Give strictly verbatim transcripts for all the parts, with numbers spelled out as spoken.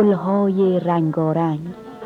گلهای رنگارنگ.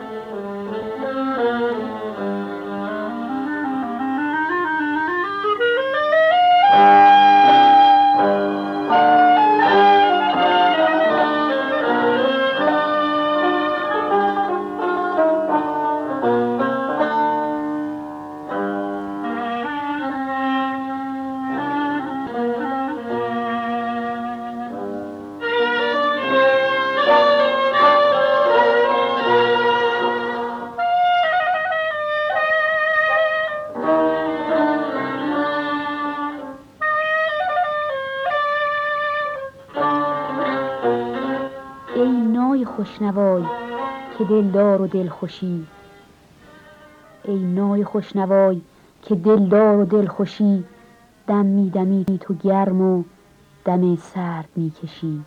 ای نای خوشنوای که دلدار و دلخوشی، ای نای خوشنوای که دلدار و دلخوشی، دم می دمی تو گرم و دم سرد می کشی.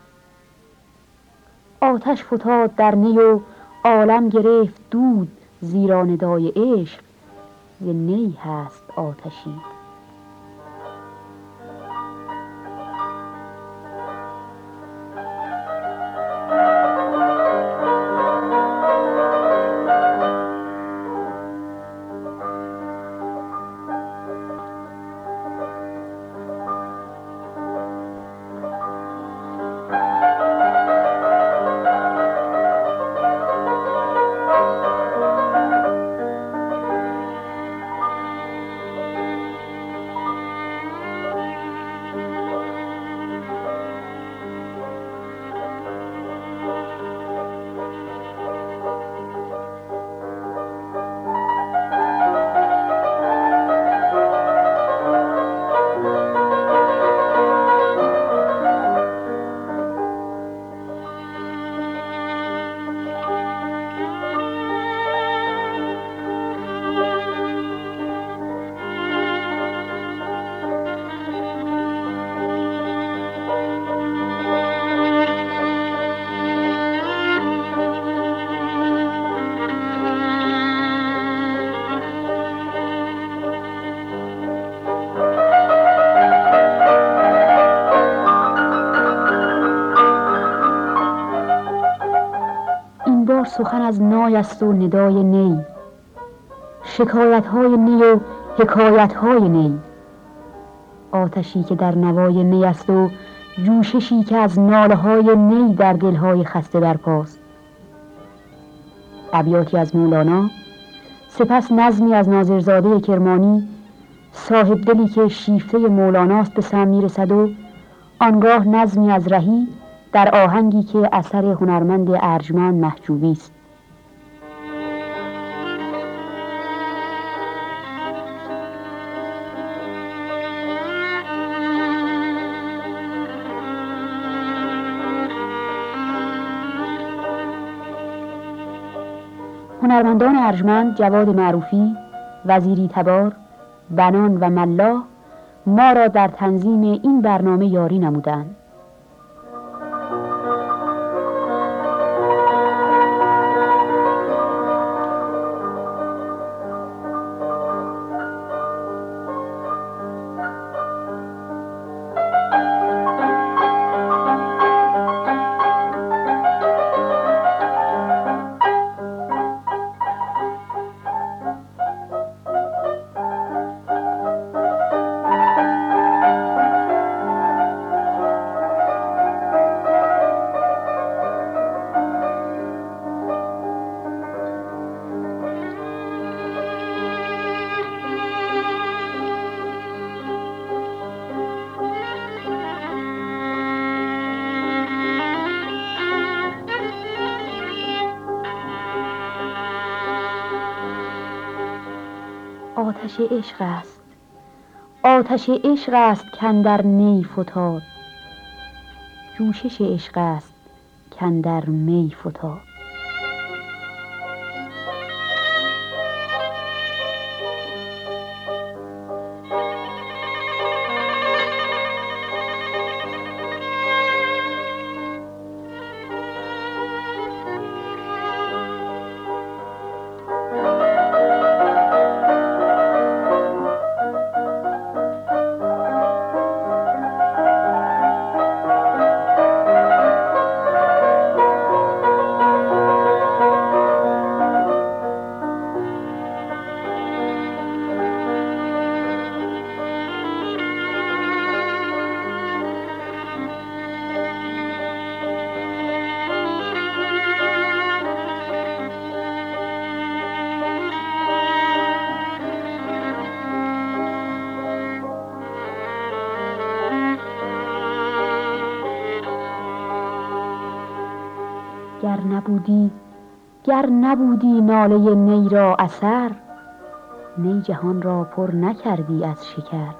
آتش فتاد در نی و عالم گرفت دود، زیرا ندای عشق ز نی هست آتشی. سخن از نای است و ندای نی، شکایت های نی و حکایت های نی. آتشی که در نوای نی است و جوششی که از ناله های نی در دلهای خسته برپاست. ابیاتی از مولانا، سپس نظمی از ناظرزاده کرمانی، صاحب دلی که شیفته مولاناست به سم میرسد، و آنگاه نظمی از رهی در آهنگی که اثر هنرمند ارجمند محجوبی است. هنرمندان ارجمند جواد معروفی، وزیری تبار، بنان و ملاح ما را در تنظیم این برنامه یاری نمودند. آتش عشق است، آتش عشق است کاندر نی فتاد، جوشش عشق است کاندر می فتاد. گر نبودی گر نبودی ناله نی را اثر، نی جهان را پر نکردی از شکر.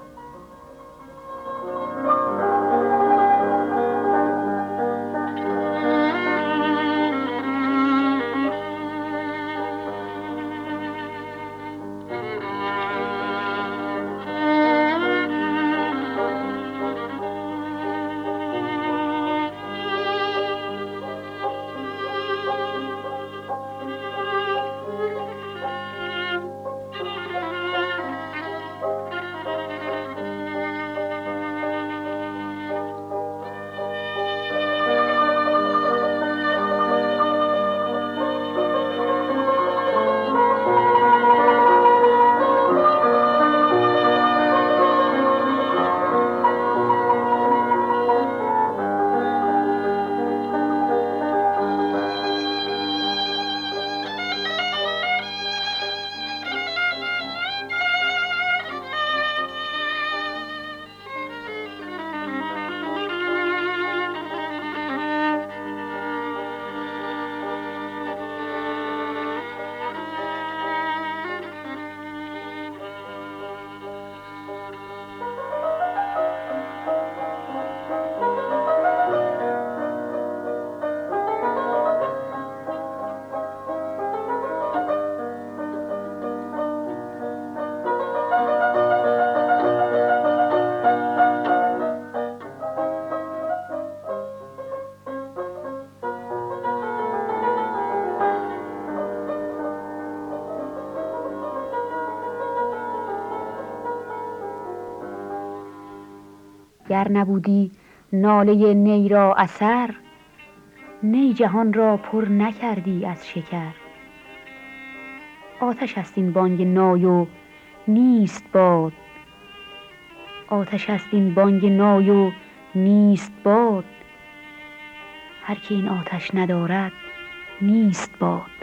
گر نبودی ناله نی را اثر، نی جهان را پر نکردی از شکر. آتش است این بانگ نای و نیست باد، آتش است این بانگ نای و نیست باد، هر که این آتش ندارد نیست باد.